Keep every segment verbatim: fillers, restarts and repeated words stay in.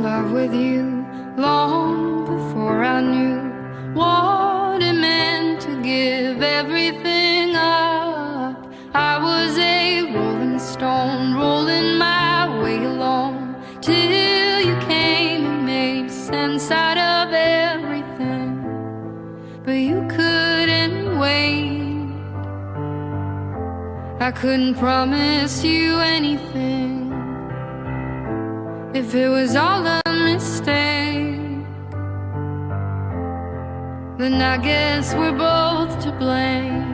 love with you long before I knew what it meant to give everything up. I was a rolling stone, rolling my way along, till you came and made sense out of everything. But you couldn't wait. I couldn't promise you anything if it was all a mistake. Then I guess we're both to blame.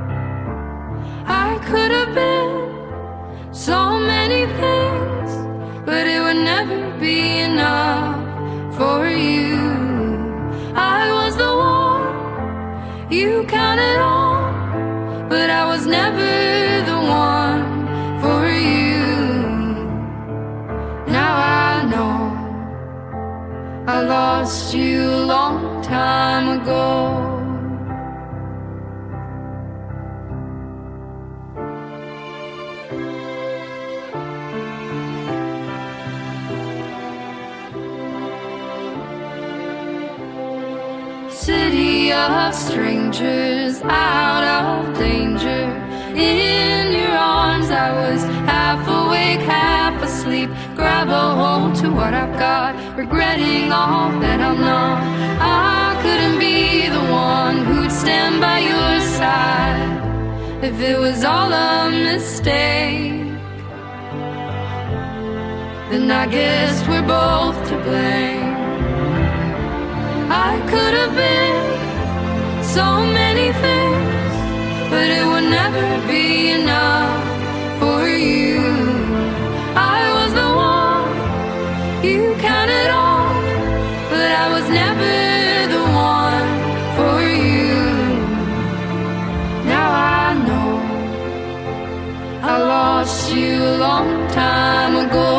I could have been so many things, but it would never be enough for you. I was the one you counted on, but I was never the one for you. Now I know I lost you a long time ago. City of strangers, out of danger. In your arms I was half awake, half asleep. Grab a hold to what I've got, regretting all that I'm not. I couldn't be the one who'd stand by your side if it was all a mistake. Then I guess we're both to blame. I could have been so many things, but it would never be enough for you. I was the one you counted on, but I was never the one for you. Now I know I lost you a long time ago.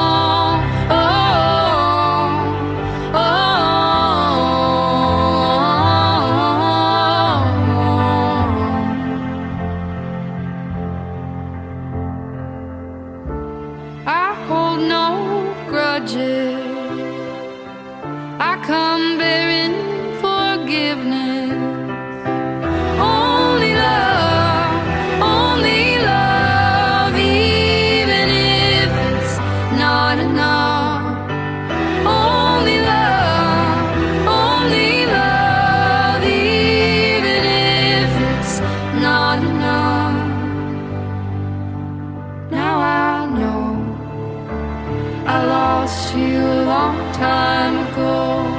I come bearing forgiveness. Only love, only love, even if it's not enough. Only love, only love, even if it's not enough. Now I know I lost you a long time ago.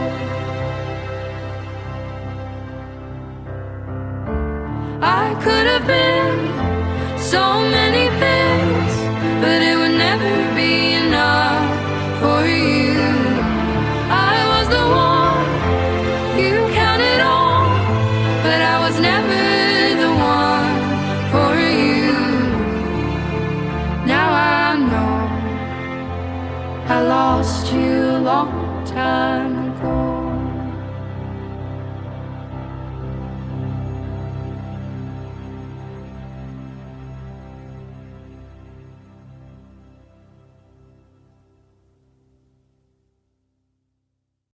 I could have been so many things, but it would never be enough for you. I was the one you counted on, but I was never the one for you. Now I know I lost you a long time